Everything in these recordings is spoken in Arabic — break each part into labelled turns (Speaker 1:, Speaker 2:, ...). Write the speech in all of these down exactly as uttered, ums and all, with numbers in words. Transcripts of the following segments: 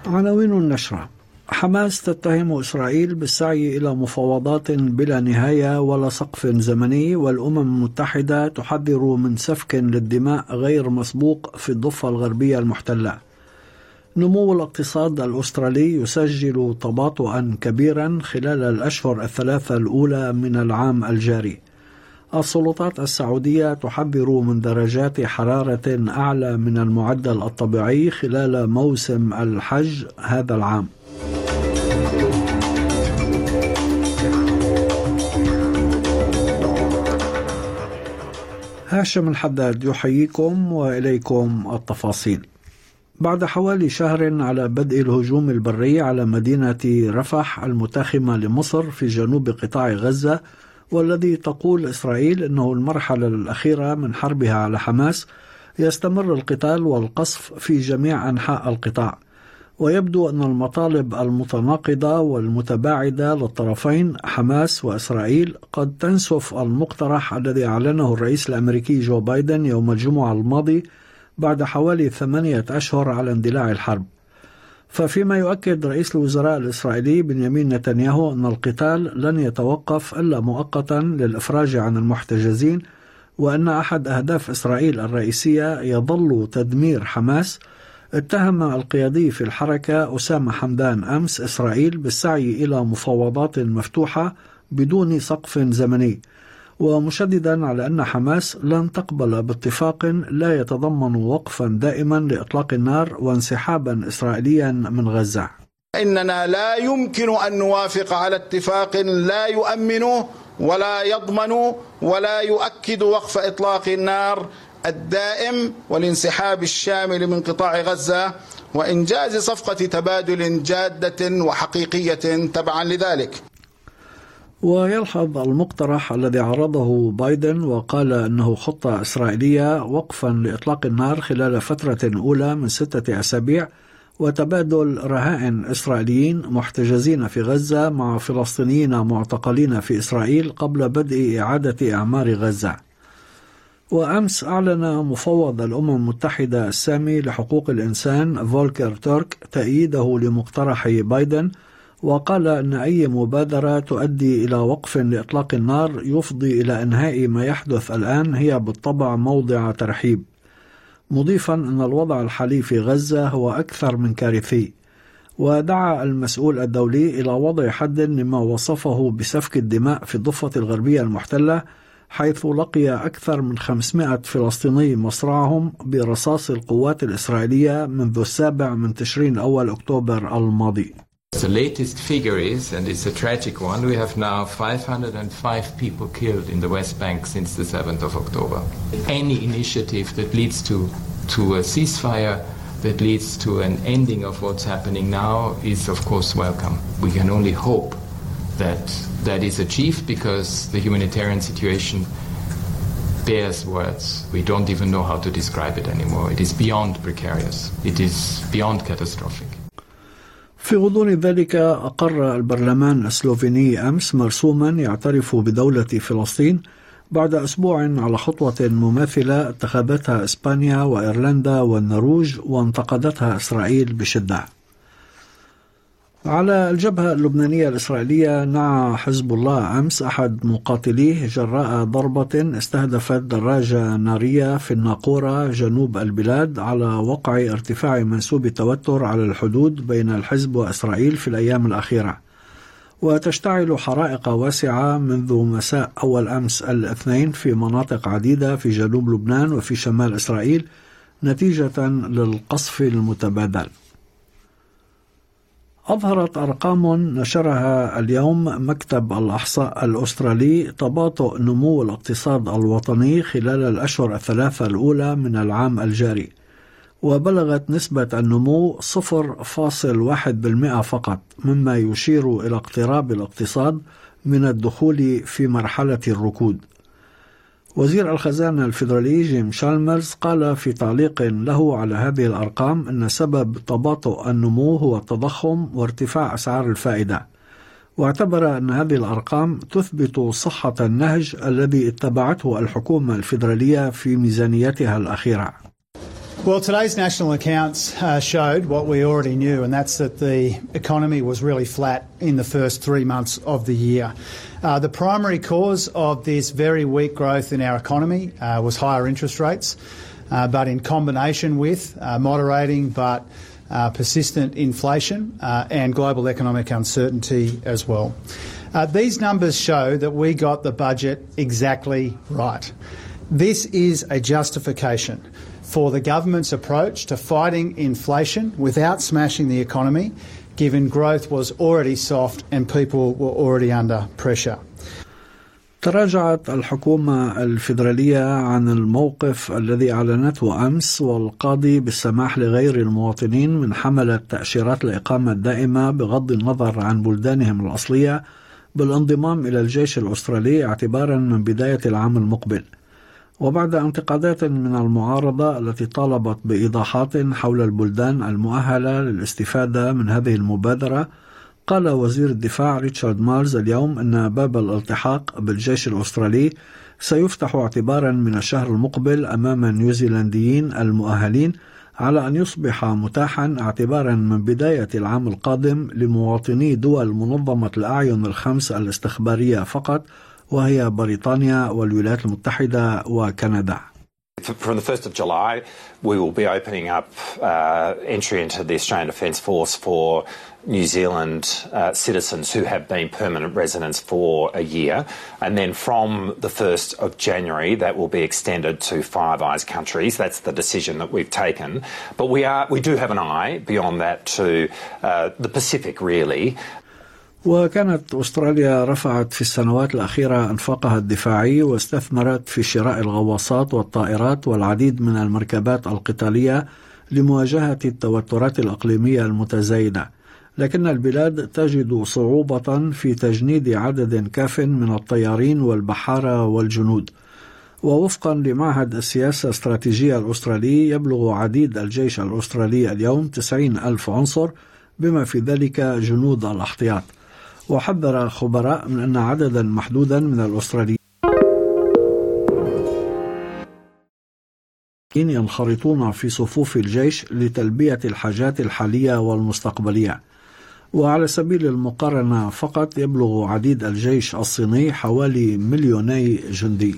Speaker 1: عناوين النشرة: حماس تتهم إسرائيل بالسعي إلى مفاوضات بلا نهاية ولا سقف زمني، والأمم المتحدة تحذر من سفك للدماء غير مسبوق في الضفة الغربية المحتلة. نمو الاقتصاد الأسترالي يسجل تباطؤا كبيرا خلال الأشهر الثلاثة الأولى من العام الجاري. السلطات السعودية تحذر من درجات حرارة أعلى من المعدل الطبيعي خلال موسم الحج هذا العام. هاشم الحداد يحييكم وإليكم التفاصيل. بعد حوالي شهر على بدء الهجوم البري على مدينة رفح المتاخمة لمصر في جنوب قطاع غزة، والذي تقول إسرائيل أنه المرحلة الأخيرة من حربها على حماس، يستمر القتال والقصف في جميع أنحاء القطاع، ويبدو أن المطالب المتناقضة والمتباعدة للطرفين حماس وإسرائيل قد تنسف المقترح الذي أعلنه الرئيس الأمريكي جو بايدن يوم الجمعة الماضي بعد حوالي ثمانية أشهر على اندلاع الحرب. ففيما يؤكد رئيس الوزراء الإسرائيلي بنيامين نتنياهو أن القتال لن يتوقف إلا مؤقتا للإفراج عن المحتجزين، وأن أحد أهداف إسرائيل الرئيسية يظل تدمير حماس، اتهم القيادي في الحركة أسامة حمدان أمس إسرائيل بالسعي إلى مفاوضات مفتوحة بدون سقف زمني، ومشددا على أن حماس لن تقبل باتفاق لا يتضمن وقفا دائما لإطلاق النار وانسحابا إسرائيليا من غزة.
Speaker 2: إننا لا يمكن أن نوافق على اتفاق لا يؤمن ولا يضمن ولا يؤكد وقف إطلاق النار الدائم والانسحاب الشامل من قطاع غزة وإنجاز صفقة تبادل جادة وحقيقية تبعا لذلك.
Speaker 1: ويلحظ المقترح الذي عرضه بايدن وقال أنه خطة إسرائيلية وقفا لإطلاق النار خلال فترة أولى من ستة أسابيع، وتبادل رهائن إسرائيليين محتجزين في غزة مع فلسطينيين معتقلين في إسرائيل قبل بدء إعادة إعمار غزة. وأمس أعلن مفوض الأمم المتحدة السامي لحقوق الإنسان فولكر تورك تأييده لمقترح بايدن، وقال أن أي مبادرة تؤدي إلى وقف لإطلاق النار يفضي إلى إنهاء ما يحدث الآن هي بالطبع موضع ترحيب، مضيفا أن الوضع الحالي في غزة هو أكثر من كارثي. ودعا المسؤول الدولي إلى وضع حد لما وصفه بسفك الدماء في الضفة الغربية المحتلة، حيث لقي أكثر من خمسمائة فلسطيني مصرعهم برصاص القوات الإسرائيلية منذ السابع من تشرين أول أكتوبر الماضي.
Speaker 3: The latest figure is, and it's a tragic one, we have now five hundred five people killed in the West Bank since the seventh of October. Any initiative that leads to, to a ceasefire, that leads to an ending of what's happening now is of course welcome. We can only hope that that is achieved because the humanitarian situation bears words. We don't even know how to describe it anymore. It is beyond precarious. It is beyond catastrophic.
Speaker 1: في غضون ذلك أقر البرلمان السلوفيني أمس مرسوما يعترف بدولة فلسطين بعد أسبوع على خطوة مماثلة اتخذتها إسبانيا وإيرلندا والنرويج وانتقدتها إسرائيل بشدة. على الجبهة اللبنانية الإسرائيلية نعى حزب الله أمس أحد مقاتليه جراء ضربة استهدفت دراجة نارية في الناقورة جنوب البلاد، على وقع ارتفاع منسوب التوتر على الحدود بين الحزب وإسرائيل في الأيام الأخيرة. وتشتعل حرائق واسعة منذ مساء أول أمس الاثنين في مناطق عديدة في جنوب لبنان وفي شمال إسرائيل نتيجة للقصف المتبادل. أظهرت أرقام نشرها اليوم مكتب الإحصاء الأسترالي تباطؤ نمو الاقتصاد الوطني خلال الأشهر الثلاثة الأولى من العام الجاري، وبلغت نسبة النمو صفر فاصل واحد بالمئة فقط، مما يشير إلى اقتراب الاقتصاد من الدخول في مرحلة الركود. وزير الخزانة الفيدرالي جيم شالمرز قال في تعليق له على هذه الأرقام أن سبب تباطؤ النمو هو التضخم وارتفاع أسعار الفائدة، واعتبر أن هذه الأرقام تثبت صحة النهج الذي اتبعته الحكومة الفيدرالية في ميزانيتها الأخيرة.
Speaker 4: Well, today's national accounts uh, showed what we already knew, and that's that the economy was really flat in the first three months of the year. Uh, the primary cause of this very weak growth in our economy uh, was higher interest rates, uh, but in combination with uh, moderating but uh, persistent inflation uh, and global economic uncertainty as well. Uh, these numbers show that we got the budget exactly right. This is a justification for the government's approach to fighting inflation without smashing the economy, given growth was already soft and people were already under pressure.
Speaker 1: تراجعت الحكومة الفيدرالية عن الموقف الذي أعلنته أمس، والقاضي بالسماح لغير المواطنين من حملة تأشيرات الإقامة الدائمة بغض النظر عن بلدانهم الأصلية بالانضمام إلى الجيش الأسترالي اعتبارا من بداية العام المقبل. وبعد انتقادات من المعارضة التي طالبت بإيضاحات حول البلدان المؤهلة للاستفادة من هذه المبادرة، قال وزير الدفاع ريتشارد مارز اليوم أن باب الالتحاق بالجيش الأسترالي سيفتح اعتبارا من الشهر المقبل أمام نيوزيلنديين المؤهلين، على أن يصبح متاحا اعتبارا من بداية العام القادم لمواطني دول منظمة الأعين الخمس الاستخبارية فقط، وهي بريطانيا والولايات المتحدة وكندا.
Speaker 5: From the first of July, we will be opening up uh, entry into the Australian Defence Force for New Zealand uh, citizens who have been permanent residents for a year. And then from the first of January, that will be extended to Five Eyes countries. That's the decision that we've taken. But we are we do have an eye beyond that to uh, the Pacific, really.
Speaker 1: وكانت أستراليا رفعت في السنوات الأخيرة أنفاقها الدفاعي، واستثمرت في شراء الغواصات والطائرات والعديد من المركبات القتالية لمواجهة التوترات الإقليمية المتزايدة، لكن البلاد تجد صعوبة في تجنيد عدد كاف من الطيارين والبحارة والجنود. ووفقا لمعهد السياسة الاستراتيجية الأسترالي، يبلغ عديد الجيش الأسترالي اليوم تسعين ألف عنصر، بما في ذلك جنود الاحتياط. وحذر خبراء من أن عددا محدودا من الأستراليين ينخرطون في صفوف الجيش لتلبية الحاجات الحالية والمستقبلية. وعلى سبيل المقارنة فقط، يبلغ عديد الجيش الصيني حوالي مليوني جندي.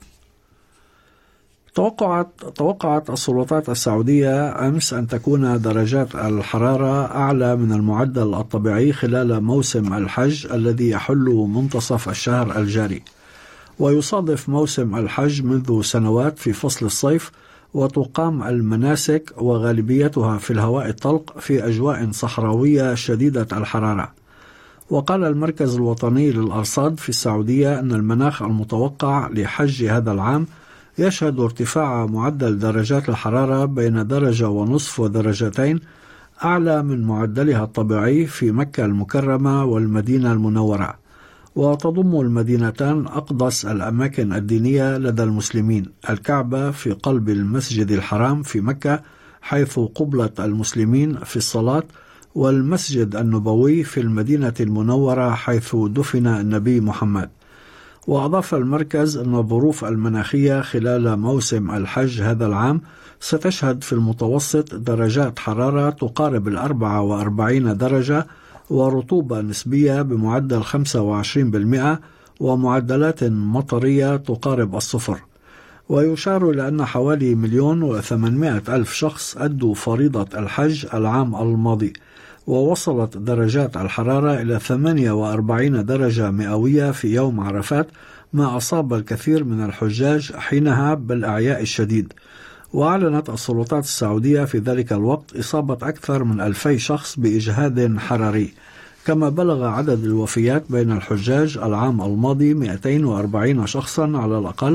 Speaker 1: توقعت توقعت السلطات السعودية أمس أن تكون درجات الحرارة أعلى من المعدل الطبيعي خلال موسم الحج الذي يحل منتصف الشهر الجاري. ويصادف موسم الحج منذ سنوات في فصل الصيف، وتقام المناسك وغالبيتها في الهواء الطلق في أجواء صحراوية شديدة الحرارة. وقال المركز الوطني للأرصاد في السعودية أن المناخ المتوقع لحج هذا العام يشهد ارتفاع معدل درجات الحرارة بين درجة ونصف ودرجتين، أعلى من معدلها الطبيعي في مكة المكرمة والمدينة المنورة. وتضم المدينتان أقدس الأماكن الدينية لدى المسلمين، الكعبة في قلب المسجد الحرام في مكة حيث قبلة المسلمين في الصلاة، والمسجد النبوي في المدينة المنورة حيث دفن النبي محمد. وأضاف المركز أن الظروف المناخية خلال موسم الحج هذا العام ستشهد في المتوسط درجات حرارة تقارب الأربعة وأربعين درجة، ورطوبة نسبية بمعدل خمسة وعشرين بالمئة، ومعدلات مطرية تقارب الصفر. ويشار إلى أن حوالي مليون وثمانمائة ألف شخص أدوا فريضة الحج العام الماضي، ووصلت درجات الحرارة إلى ثمانية وأربعين درجة مئوية في يوم عرفات، ما أصاب الكثير من الحجاج حينها بالإعياء الشديد. وأعلنت السلطات السعودية في ذلك الوقت إصابة أكثر من ألفي شخص بإجهاد حراري، كما بلغ عدد الوفيات بين الحجاج العام الماضي مئتين وأربعين شخصا على الأقل،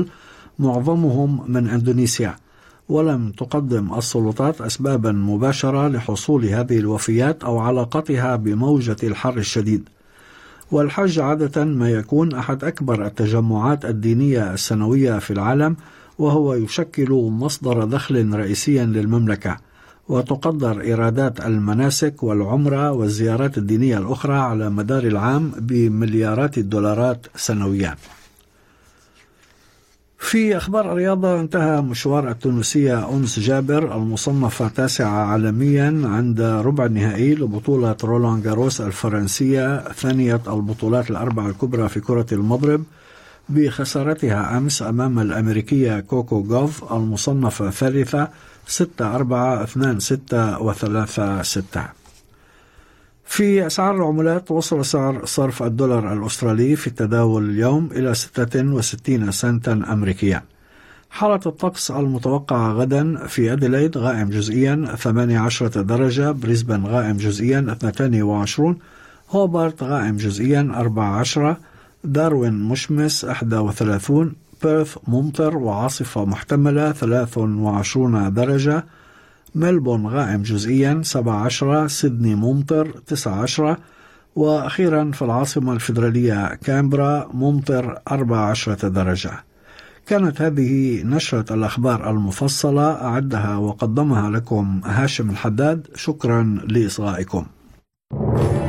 Speaker 1: معظمهم من إندونيسيا. ولم تقدم السلطات أسبابا مباشرة لحصول هذه الوفيات أو علاقتها بموجة الحر الشديد. والحج عادة ما يكون أحد أكبر التجمعات الدينية السنوية في العالم، وهو يشكل مصدر دخل رئيسيا للمملكة. وتقدر إيرادات المناسك والعمرة والزيارات الدينية الأخرى على مدار العام بمليارات الدولارات سنويا. في أخبار الرياضة، انتهى مشوار التونسية أنس جابر المصنفة تاسعة عالميا عند ربع النهائي لبطولة رولان جاروس الفرنسية، ثانية البطولات الأربع الكبرى في كرة المضرب، بخسارتها أمس أمام الأمريكية كوكو جوف المصنفة ثالثة ستة أربعة اثنان ستة وثلاثة ستة. في أسعار العملات، وصل سعر صرف الدولار الأسترالي في التداول اليوم إلى ستة وستين سنتا أمريكيا. حالة الطقس المتوقعة غدا: في أديلايد غائم جزئيا ثمانية عشر درجة، بريسبن غائم جزئيا اثنين وعشرين، هوبارت غائم جزئيا أربعة عشر، داروين مشمس واحد وثلاثين، بيرث ممطر وعاصفة محتملة ثلاث وعشرين درجة، ملبون غائم جزئيا سبعة عشر، سيدني ممطر تسعة عشر، وأخيرا في العاصمة الفيدرالية كامبرا ممطر أربعة عشر درجة. كانت هذه نشرة الأخبار المفصلة، أعدها وقدمها لكم هاشم الحداد. شكرا لإصغائكم.